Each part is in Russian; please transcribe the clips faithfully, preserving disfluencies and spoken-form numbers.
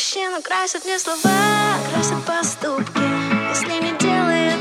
Мужчину красят не слова, красят поступки, если не делает.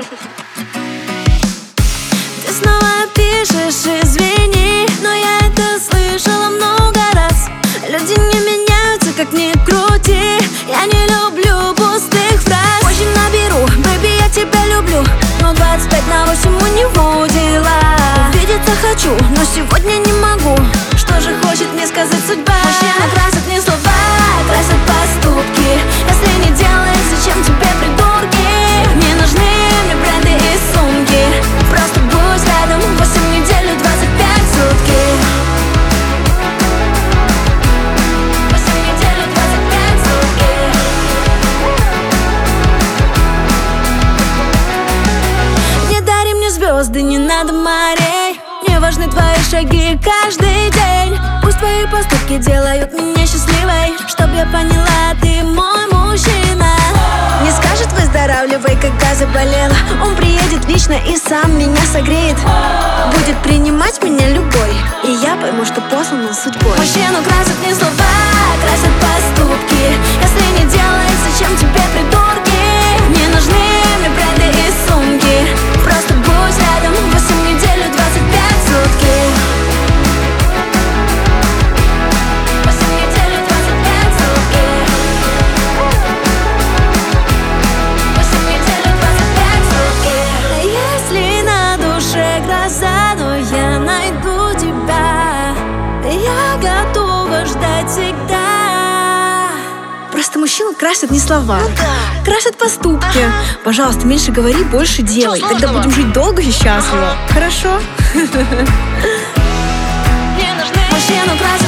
Ты снова пишешь, извини, но я это слышала много раз. Люди не меняются, как ни крути. Я не люблю пустых фраз. Позже наберу, бэби, я тебя люблю, но двадцать пять на восемь у него дела. Увидеться хочу, но сегодня не могу. Что же хочет мне сказать судьба? Мужчины красят не слова, красят поступки. Если не делаешь, зачем тебе придурки? Не нужны мне бренды и сумки. Просто будь рядом, восемь недель, двадцать пять сутки. Восемь недель, двадцать пять сутки. Не дари мне звезды, не надо морей. Мне важны твои шаги каждый день. Пусть твои поступки делают меня счастливой. Чтоб я поняла, ты мой мужчина. Не скажет выздоравливай, когда заболела. Он приедет лично и сам меня согреет. Будет принимать меня любой, и я пойму, что послан судьбой. Мужчину красят не слова, красят поступки. Если не делаешь, зачем тебе придурки? Не нужны мне бренды и сумки. Просто будь рядом, восемь недель, двадцать пять сутки. Восемь недель, двадцать пять сутки. Восемь недель, двадцать пять сутки. Если на душе гроза, но я найду тебя. Я готова ждать всегда. Просто мужчину красят не слова, ну да. Красят поступки. Ага. Пожалуйста, меньше говори, больше делай. Тогда будем жить долго и счастливо. Ага. Хорошо? Мужчину красят